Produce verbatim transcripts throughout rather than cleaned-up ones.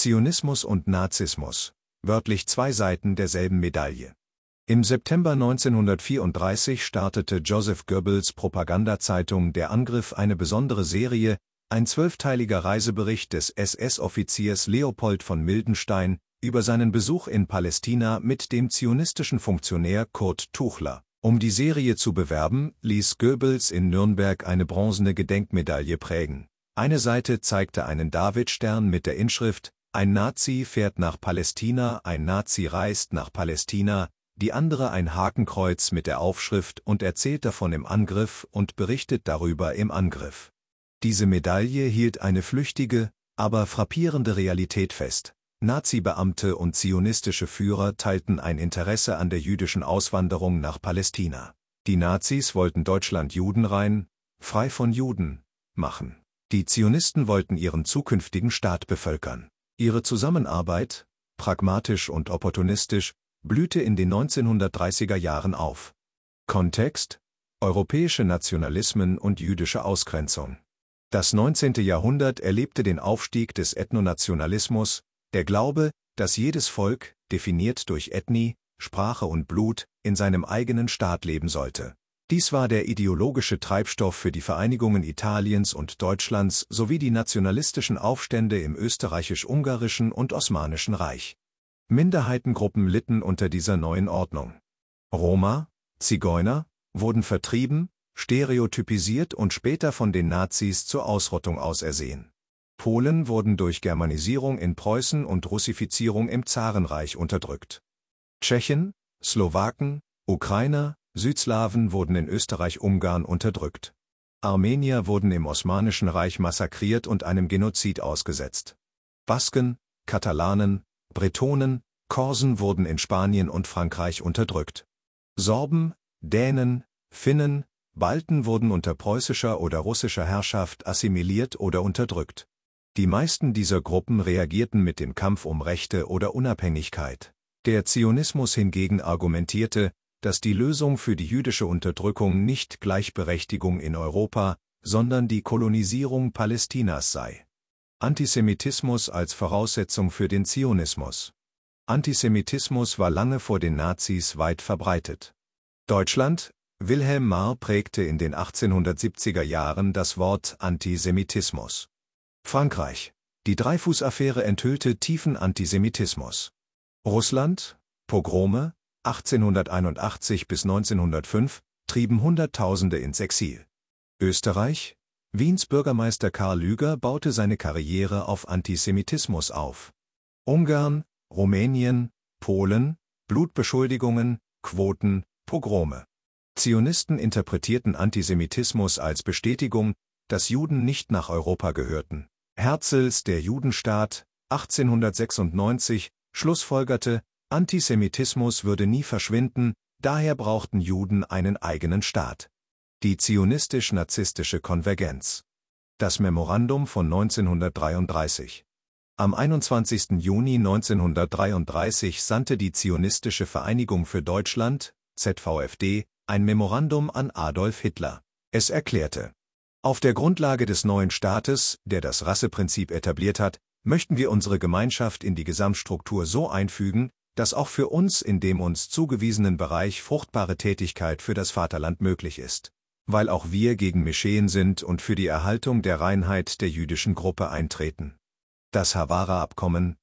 Zionismus und Nazismus, wörtlich zwei Seiten derselben Medaille. Im September neunzehnhundertvierunddreißig startete Joseph Goebbels Propagandazeitung Der Angriff eine besondere Serie, ein zwölfteiliger Reisebericht des S S-Offiziers Leopold von Mildenstein über seinen Besuch in Palästina mit dem zionistischen Funktionär Kurt Tuchler. Um die Serie zu bewerben, ließ Goebbels in Nürnberg eine bronzene Gedenkmedaille prägen. Eine Seite zeigte einen Davidstern mit der Inschrift »Ein Nazi fährt nach Palästina, ein Nazi reist nach Palästina«, die andere ein Hakenkreuz mit der Aufschrift »Und erzählt davon im Angriff und berichtet darüber im Angriff«. Diese Medaille hielt eine flüchtige, aber frappierende Realität fest. Nazi-Beamte und zionistische Führer teilten ein Interesse an der jüdischen Auswanderung nach Palästina. Die Nazis wollten Deutschland judenrein, frei von Juden, machen. Die Zionisten wollten ihren zukünftigen Staat bevölkern. Ihre Zusammenarbeit, pragmatisch und opportunistisch, blühte in den neunzehnhundertdreißiger Jahren auf. Kontext: europäische Nationalismen und jüdische Ausgrenzung. Das neunzehnte Jahrhundert erlebte den Aufstieg des Ethnonationalismus, der Glaube, dass jedes Volk, definiert durch Ethnie, Sprache und Blut, in seinem eigenen Staat leben sollte. Dies war der ideologische Treibstoff für die Vereinigungen Italiens und Deutschlands sowie die nationalistischen Aufstände im österreichisch-ungarischen und osmanischen Reich. Minderheitengruppen litten unter dieser neuen Ordnung. Roma, Zigeuner, wurden vertrieben, stereotypisiert und später von den Nazis zur Ausrottung ausersehen. Polen wurden durch Germanisierung in Preußen und Russifizierung im Zarenreich unterdrückt. Tschechen, Slowaken, Ukrainer, Südslawen wurden in Österreich-Ungarn unterdrückt. Armenier wurden im Osmanischen Reich massakriert und einem Genozid ausgesetzt. Basken, Katalanen, Bretonen, Korsen wurden in Spanien und Frankreich unterdrückt. Sorben, Dänen, Finnen, Balten wurden unter preußischer oder russischer Herrschaft assimiliert oder unterdrückt. Die meisten dieser Gruppen reagierten mit dem Kampf um Rechte oder Unabhängigkeit. Der Zionismus hingegen argumentierte, dass die Lösung für die jüdische Unterdrückung nicht Gleichberechtigung in Europa, sondern die Kolonisierung Palästinas sei. Antisemitismus als Voraussetzung für den Zionismus. Antisemitismus war lange vor den Nazis weit verbreitet. Deutschland: Wilhelm Marr prägte in den achtzehnhundertsiebziger Jahren das Wort Antisemitismus. Frankreich: Die Dreyfus-Affäre enthüllte tiefen Antisemitismus. Russland: Pogrome, achtzehnhunderteinundachtzig bis neunzehnhundertfünf, trieben Hunderttausende ins Exil. Österreich: Wiens Bürgermeister Karl Lueger baute seine Karriere auf Antisemitismus auf. Ungarn, Rumänien, Polen: Blutbeschuldigungen, Quoten, Pogrome. Zionisten interpretierten Antisemitismus als Bestätigung, dass Juden nicht nach Europa gehörten. Herzls Der Judenstaat, achtzehnhundertsechsundneunzig, schlussfolgerte, Antisemitismus würde nie verschwinden, daher brauchten Juden einen eigenen Staat. Die zionistisch-nazistische Konvergenz. Das Memorandum von neunzehnhundertdreiunddreißig. Am einundzwanzigsten Juni neunzehnhundertdreiunddreißig sandte die Zionistische Vereinigung für Deutschland, Z V F D, ein Memorandum an Adolf Hitler. Es erklärte: Auf der Grundlage des neuen Staates, der das Rasseprinzip etabliert hat, möchten wir unsere Gemeinschaft in die Gesamtstruktur so einfügen, dass auch für uns in dem uns zugewiesenen Bereich fruchtbare Tätigkeit für das Vaterland möglich ist. Weil auch wir gegen Mischehen sind und für die Erhaltung der Reinheit der jüdischen Gruppe eintreten. Das Haavara-Abkommen,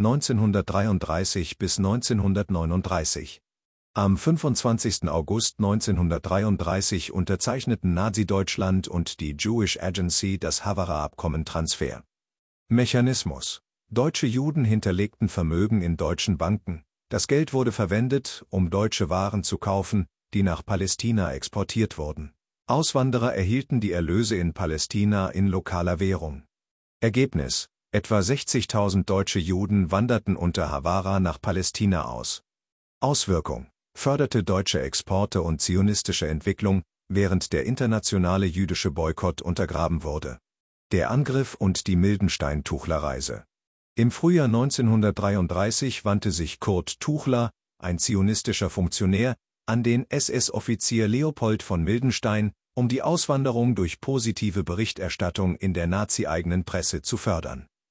neunzehnhundertdreiunddreißig bis neunzehnhundertneununddreißig. Am fünfundzwanzigsten August neunzehnhundertdreiunddreißig unterzeichneten Nazi-Deutschland und die Jewish Agency das Haavara-Abkommen Transfer. Mechanismus: Deutsche Juden hinterlegten Vermögen in deutschen Banken. Das Geld wurde verwendet, um deutsche Waren zu kaufen, die nach Palästina exportiert wurden. Auswanderer erhielten die Erlöse in Palästina in lokaler Währung. Ergebnis: Etwa sechzigtausend deutsche Juden wanderten unter Haavara nach Palästina aus. Auswirkung: Förderte deutsche Exporte und zionistische Entwicklung, während der internationale jüdische Boykott untergraben wurde. Der Angriff und die Mildenstein-Tuchler-Reise. Im Frühjahr neunzehnhundertdreiunddreißig wandte sich Kurt Tuchler, ein zionistischer Funktionär, an den S S-Offizier Leopold von Mildenstein, um die Auswanderung durch positive Berichterstattung in der nazi-eigenen Presse zu fördern.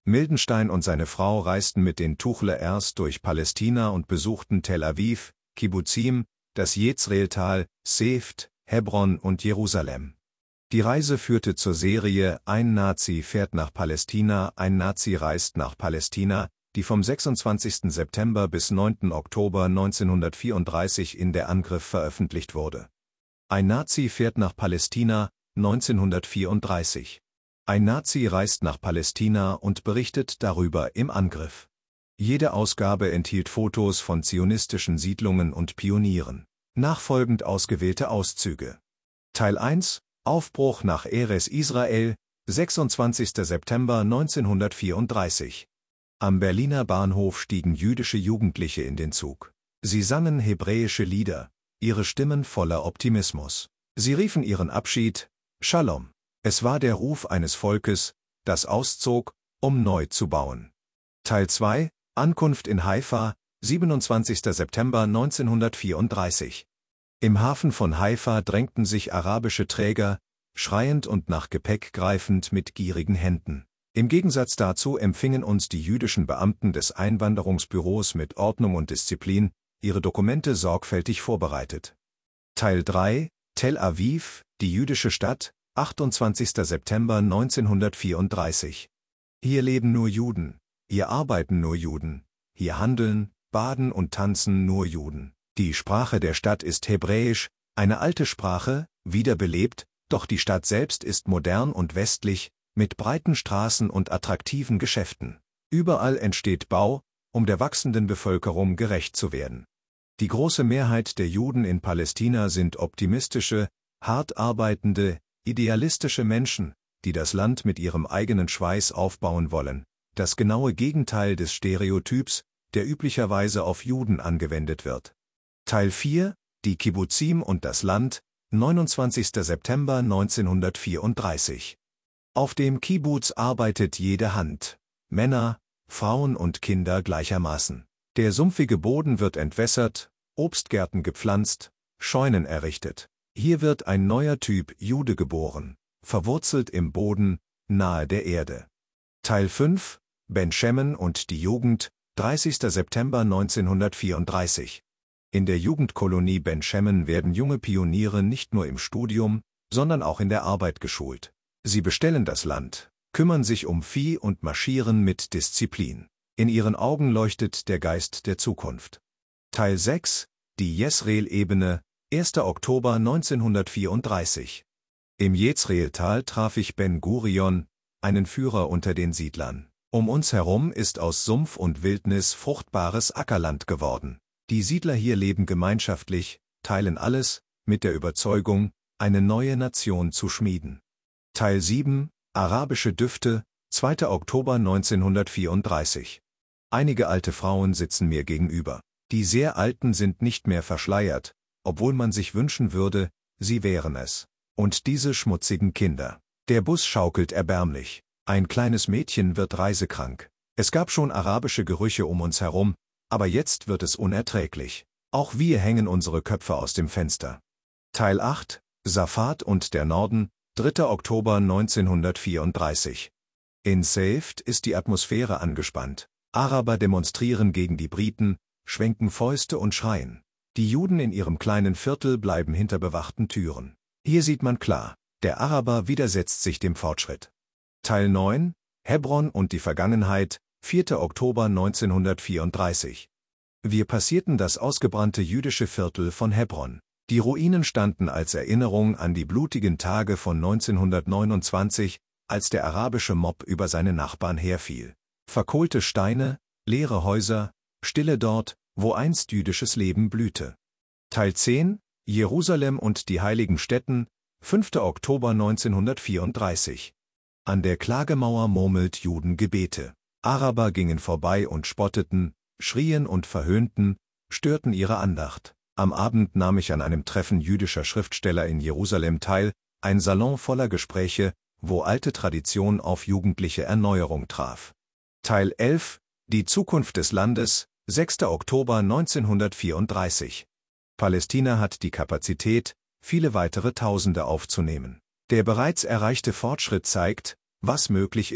Mildenstein und seine Frau reisten mit den Tuchlers durch Palästina und besuchten Tel Aviv, Kibbuzim, das Jezreeltal, Seft, Hebron und Jerusalem. Die Reise führte zur Serie Ein Nazi fährt nach Palästina, ein Nazi reist nach Palästina, die vom sechsundzwanzigsten September bis neunten Oktober neunzehnhundertvierunddreißig in der Angriff veröffentlicht wurde. Ein Nazi fährt nach Palästina, neunzehnhundertvierunddreißig. Ein Nazi reist nach Palästina und berichtet darüber im Angriff. Jede Ausgabe enthielt Fotos von zionistischen Siedlungen und Pionieren. Nachfolgend ausgewählte Auszüge. Teil eins: Aufbruch nach Eres Israel, sechsundzwanzigster September neunzehnhundertvierunddreißig. Am Berliner Bahnhof stiegen jüdische Jugendliche in den Zug. Sie sangen hebräische Lieder, ihre Stimmen voller Optimismus. Sie riefen ihren Abschied, Shalom. Es war der Ruf eines Volkes, das auszog, um neu zu bauen. Teil zwei: Ankunft in Haifa, siebenundzwanzigster September neunzehnhundertvierunddreißig. Im Hafen von Haifa drängten sich arabische Träger, schreiend und nach Gepäck greifend mit gierigen Händen. Im Gegensatz dazu empfingen uns die jüdischen Beamten des Einwanderungsbüros mit Ordnung und Disziplin, ihre Dokumente sorgfältig vorbereitet. Teil drei: Tel Aviv, die jüdische Stadt, achtundzwanzigster September neunzehnhundertvierunddreißig. Hier leben nur Juden, hier arbeiten nur Juden, hier handeln, baden und tanzen nur Juden. Die Sprache der Stadt ist Hebräisch, eine alte Sprache, wiederbelebt, doch die Stadt selbst ist modern und westlich, mit breiten Straßen und attraktiven Geschäften. Überall entsteht Bau, um der wachsenden Bevölkerung gerecht zu werden. Die große Mehrheit der Juden in Palästina sind optimistische, hart arbeitende, idealistische Menschen, die das Land mit ihrem eigenen Schweiß aufbauen wollen, das genaue Gegenteil des Stereotyps, der üblicherweise auf Juden angewendet wird. Teil vier: Die Kibbuzim und das Land, neunundzwanzigster September neunzehnhundertvierunddreißig. Auf dem Kibbuz arbeitet jede Hand, Männer, Frauen und Kinder gleichermaßen. Der sumpfige Boden wird entwässert, Obstgärten gepflanzt, Scheunen errichtet. Hier wird ein neuer Typ Jude geboren, verwurzelt im Boden, nahe der Erde. Teil fünf: Ben Shemen und die Jugend, dreißigster September neunzehnhundertvierunddreißig. In der Jugendkolonie Ben Shemen werden junge Pioniere nicht nur im Studium, sondern auch in der Arbeit geschult. Sie bestellen das Land, kümmern sich um Vieh und marschieren mit Disziplin. In ihren Augen leuchtet der Geist der Zukunft. Teil sechs: Die Jezreel-Ebene, erster Oktober neunzehnhundertvierunddreißig. Im Jezreeltal traf ich Ben Gurion, einen Führer unter den Siedlern. Um uns herum ist aus Sumpf und Wildnis fruchtbares Ackerland geworden. Die Siedler hier leben gemeinschaftlich, teilen alles, mit der Überzeugung, eine neue Nation zu schmieden. Teil sieben: Arabische Düfte, zweiter Oktober neunzehnhundertvierunddreißig. Einige alte Frauen sitzen mir gegenüber. Die sehr Alten sind nicht mehr verschleiert, obwohl man sich wünschen würde, sie wären es. Und diese schmutzigen Kinder. Der Bus schaukelt erbärmlich. Ein kleines Mädchen wird reisekrank. Es gab schon arabische Gerüche um uns herum, aber jetzt wird es unerträglich. Auch wir hängen unsere Köpfe aus dem Fenster. Teil acht: Safat und der Norden, dritter Oktober neunzehnhundertvierunddreißig. In Seft ist die Atmosphäre angespannt. Araber demonstrieren gegen die Briten, schwenken Fäuste und schreien. Die Juden in ihrem kleinen Viertel bleiben hinter bewachten Türen. Hier sieht man klar, der Araber widersetzt sich dem Fortschritt. Teil neun: Hebron und die Vergangenheit, vierter Oktober neunzehnhundertvierunddreißig. Wir passierten das ausgebrannte jüdische Viertel von Hebron. Die Ruinen standen als Erinnerung an die blutigen Tage von neunzehnhundertneunundzwanzig, als der arabische Mob über seine Nachbarn herfiel. Verkohlte Steine, leere Häuser, Stille dort, wo einst jüdisches Leben blühte. Teil zehn: Jerusalem und die heiligen Stätten, fünfter Oktober neunzehnhundertvierunddreißig. An der Klagemauer murmelt Judengebete. Araber gingen vorbei und spotteten, schrien und verhöhnten, störten ihre Andacht. Am Abend nahm ich an einem Treffen jüdischer Schriftsteller in Jerusalem teil, ein Salon voller Gespräche, wo alte Tradition auf jugendliche Erneuerung traf. Teil elf: Die Zukunft des Landes, sechster Oktober neunzehnhundertvierunddreißig. Palästina hat die Kapazität, viele weitere Tausende aufzunehmen. Der bereits erreichte Fortschritt zeigt, was möglich ist,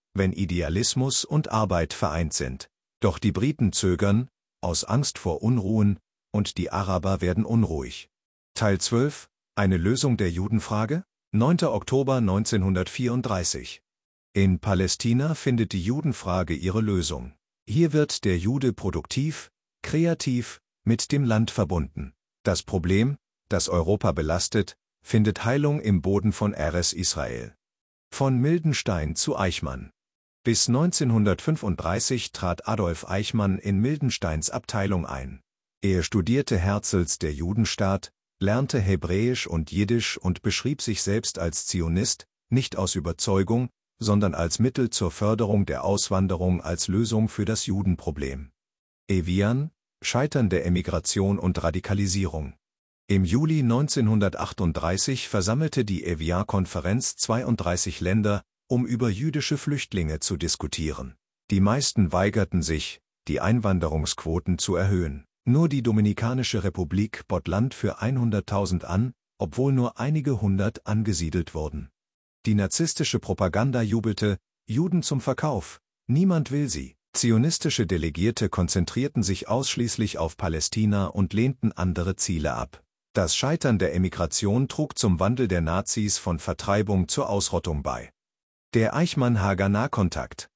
wenn Idealismus und Arbeit vereint sind. Doch die Briten zögern, aus Angst vor Unruhen, und die Araber werden unruhig. Teil zwölf. Eine Lösung der Judenfrage? neunter Oktober neunzehnhundertvierunddreißig. In Palästina findet die Judenfrage ihre Lösung. Hier wird der Jude produktiv, kreativ, mit dem Land verbunden. Das Problem, das Europa belastet, findet Heilung im Boden von Eretz Israel. Von Mildenstein zu Eichmann. Bis neunzehnhundertfünfunddreißig trat Adolf Eichmann in Mildensteins Abteilung ein. Er studierte Herzls Der Judenstaat, lernte Hebräisch und Jiddisch und beschrieb sich selbst als Zionist, nicht aus Überzeugung, sondern als Mittel zur Förderung der Auswanderung als Lösung für das Judenproblem. Evian, Scheitern der Emigration und Radikalisierung. Im Juli neunzehnhundertachtunddreißig versammelte die Evian-Konferenz zweiunddreißig Länder, um über jüdische Flüchtlinge zu diskutieren. Die meisten weigerten sich, die Einwanderungsquoten zu erhöhen. Nur die Dominikanische Republik bot Land für hunderttausend an, obwohl nur einige hundert angesiedelt wurden. Die narzisstische Propaganda jubelte, Juden zum Verkauf, niemand will sie. Zionistische Delegierte konzentrierten sich ausschließlich auf Palästina und lehnten andere Ziele ab. Das Scheitern der Emigration trug zum Wandel der Nazis von Vertreibung zur Ausrottung bei. Der Eichmann-Haganah-Kontakt.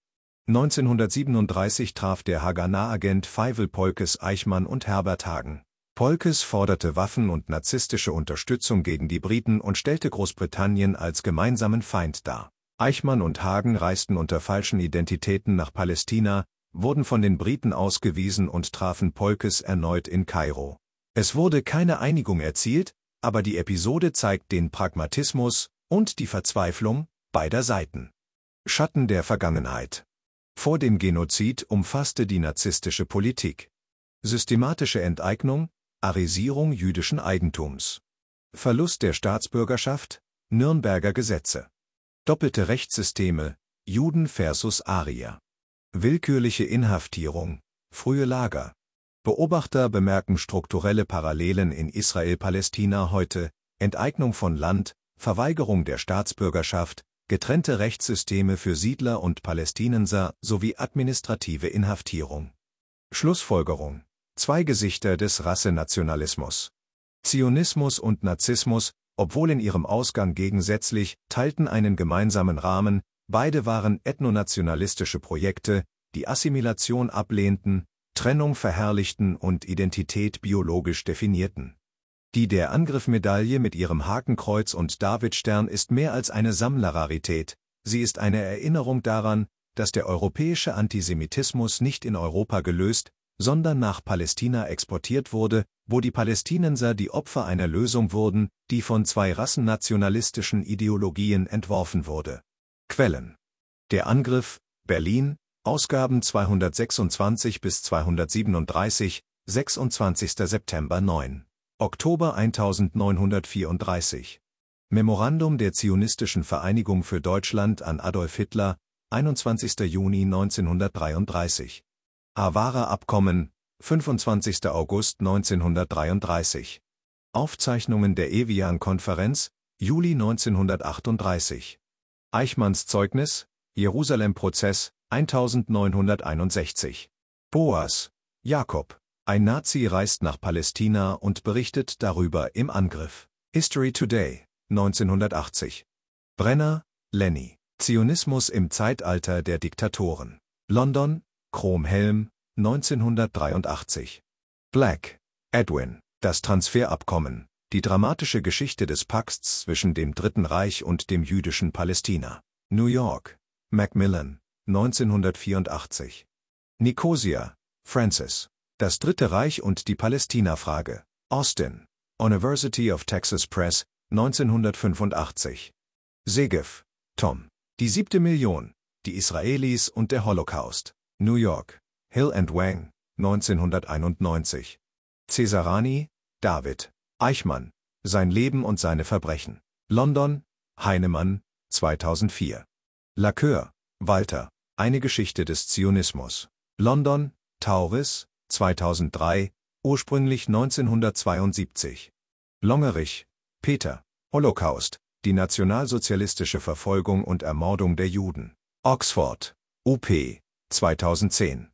neunzehnhundertsiebenunddreißig traf der Haganah-Agent Feivel Polkes Eichmann und Herbert Hagen. Polkes forderte Waffen und narzisstische Unterstützung gegen die Briten und stellte Großbritannien als gemeinsamen Feind dar. Eichmann und Hagen reisten unter falschen Identitäten nach Palästina, wurden von den Briten ausgewiesen und trafen Polkes erneut in Kairo. Es wurde keine Einigung erzielt, aber die Episode zeigt den Pragmatismus und die Verzweiflung beider Seiten. Schatten der Vergangenheit. Vor dem Genozid umfasste die narzisstische Politik systematische Enteignung, Arisierung jüdischen Eigentums, Verlust der Staatsbürgerschaft, Nürnberger Gesetze, doppelte Rechtssysteme, Juden versus Arier, willkürliche Inhaftierung, frühe Lager. Beobachter bemerken strukturelle Parallelen in Israel-Palästina heute, Enteignung von Land, Verweigerung der Staatsbürgerschaft, getrennte Rechtssysteme für Siedler und Palästinenser sowie administrative Inhaftierung. Schlussfolgerung: Zwei Gesichter des Rassenationalismus. Zionismus und Narzissmus, obwohl in ihrem Ausgang gegensätzlich, teilten einen gemeinsamen Rahmen, beide waren ethnonationalistische Projekte, die Assimilation ablehnten, Trennung verherrlichten und Identität biologisch definierten. Die Der Angriff-Medaille mit ihrem Hakenkreuz und Davidstern ist mehr als eine Sammlerrarität, sie ist eine Erinnerung daran, dass der europäische Antisemitismus nicht in Europa gelöst, sondern nach Palästina exportiert wurde, wo die Palästinenser die Opfer einer Lösung wurden, die von zwei rassennationalistischen Ideologien entworfen wurde. Quellen: Der Angriff, Berlin, Ausgaben zweihundertsechsundzwanzig bis zweihundertsiebenunddreißig, sechsundzwanzigster September neun. Oktober neunzehnhundertvierunddreißig. Memorandum der Zionistischen Vereinigung für Deutschland an Adolf Hitler, einundzwanzigster Juni neunzehnhundertdreiunddreißig. Awara-Abkommen, fünfundzwanzigster August neunzehnhundertdreiunddreißig. Aufzeichnungen der Evian-Konferenz, Juli neunzehnhundertachtunddreißig. Eichmanns Zeugnis, Jerusalem-Prozess, neunzehnhunderteinundsechzig. Boas, Jakob. Ein Nazi reist nach Palästina und berichtet darüber im Angriff. History Today, neunzehnhundertachtzig. Brenner, Lenny. Zionismus im Zeitalter der Diktatoren. London, Krom-Helm, neunzehnhundertdreiundachtzig. Black, Edwin. Das Transferabkommen. Die dramatische Geschichte des Pakts zwischen dem Dritten Reich und dem jüdischen Palästina. New York, Macmillan, neunzehnhundertvierundachtzig. Nicosia, Francis. Das Dritte Reich und die Palästina-Frage. Austin, University of Texas Press, neunzehnhundertfünfundachtzig. Segev, Tom. Die siebte Million, die Israelis und der Holocaust. New York, Hill and Wang, neunzehnhunderteinundneunzig. Cesarani, David. Eichmann, Sein Leben und seine Verbrechen. London, Heinemann, zweitausendvier. Lacoeur, Walter. Eine Geschichte des Zionismus. London, Tauris, zweitausenddrei, ursprünglich neunzehnhundertzweiundsiebzig. Longerich, Peter. Holocaust, die nationalsozialistische Verfolgung und Ermordung der Juden. Oxford, U P, zweitausendzehn.